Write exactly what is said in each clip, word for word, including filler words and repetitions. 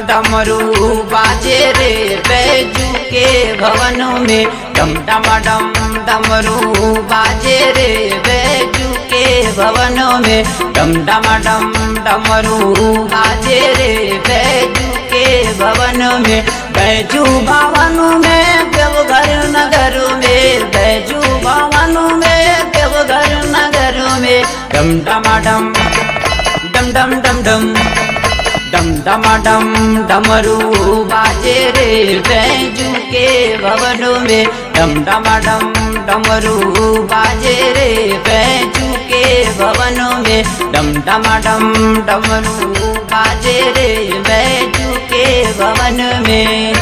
डमरू बाजे रे बैजू के भवन में। डम डम डम डमरू बाजे रे बैजू के भवन में। डम डम डम डमरू बाजे रे बैजू के भवन में। बैजू भवन में देवघर नगर में। बैजू भवन में देवघर नगर में। डम डम डम डम डम डम डम डम डम डम डमरू बाजे रे बैजू के भवन में। डम डम डम डमरू बाजे रे बैजू के भवन में। डम डम डम डमरू बाजे रे बैजू के भवन में।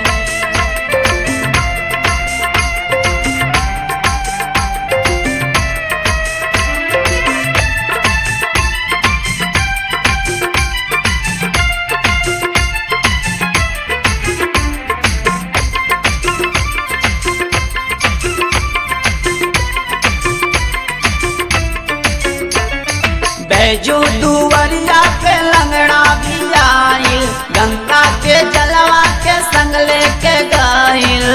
बैजू दुवरिया पे लंगड़ा भी आइल। गंगा के जलवा के संग लेके गाइल।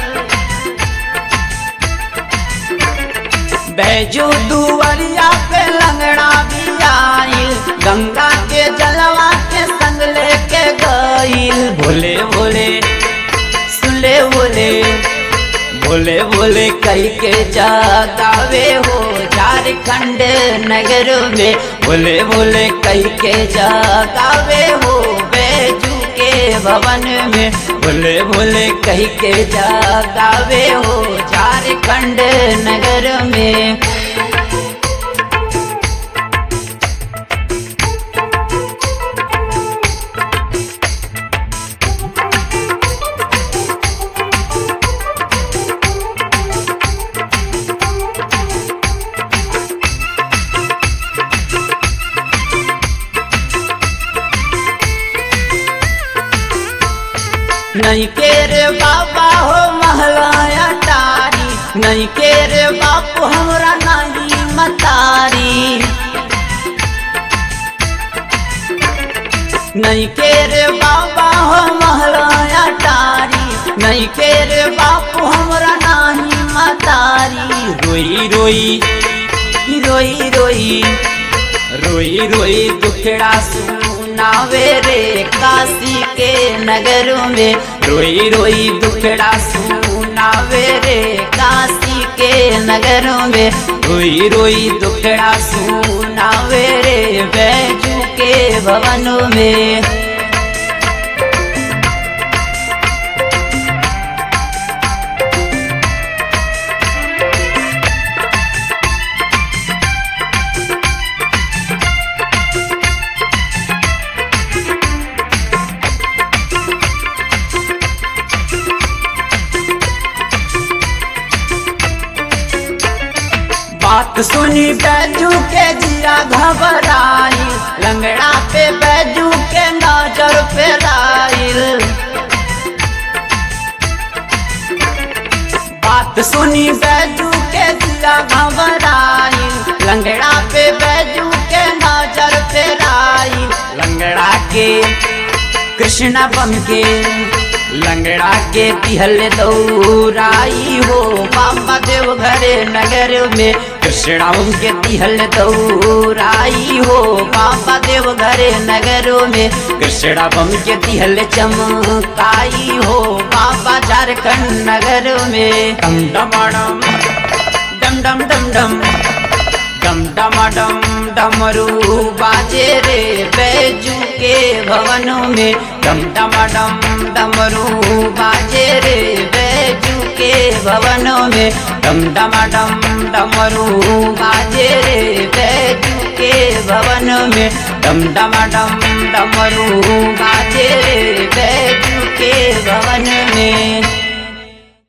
बैजू दुवरिया पे लंगड़ा भी आइल। गंगा के जलवा के संग लेके गाइल। भोले भोले सुले बोले बोले बोले कई के जागावे हो झारखंड नगर में। बोले बोले कई के जागावे हो बैजू के भवन में। बोले बोले कई के जागावे हो झारखंड नगर में। नहीं के रे बाबा हो महलाया टारी। नहीं के रे बापू हमरा नहीं मतारी। नहीं के रे बाबा हो महलाया टारी। नहीं के रे बापू हमरा नहीं मतारी। रोई रोई रोई रोई रोई रोई दुखड़ा सुनावे रे काशी के नगर में। रोई रोई दुखड़ा सुनावे रे काशी के नगर में। रोई रोई दुखड़ा सुनावे रे बैजू के भवन में। बात सुनी बैजू के जिया घबराई। लंगड़ा पे बैजू के नजर फेराइल। बात सुनी बैजू के जिया घबराई। लंगड़ा पे बैजू के नजर फेराइल। लंगड़ा के कृष्णा बम के लंगड़ा के तिहल दौराई हो बाबा देवघर नगर में। कृष्णा बम के तिहल दौराई हो बाबा देवघर नगर में। कृष्णा बम के तिहल चमकाई हो बाबा झारखंड नगर में। डम डम डम डम डम डम डम डम डम डमरू बाजे रे बैजू के भवन में। डम डम डम डमरू बाजे रे बैजू के भवन में। डम डम डम डमरू बाजे रे बैजू के भवन में। डम डम डम डमरू बाजे रे बैजू के भवन में।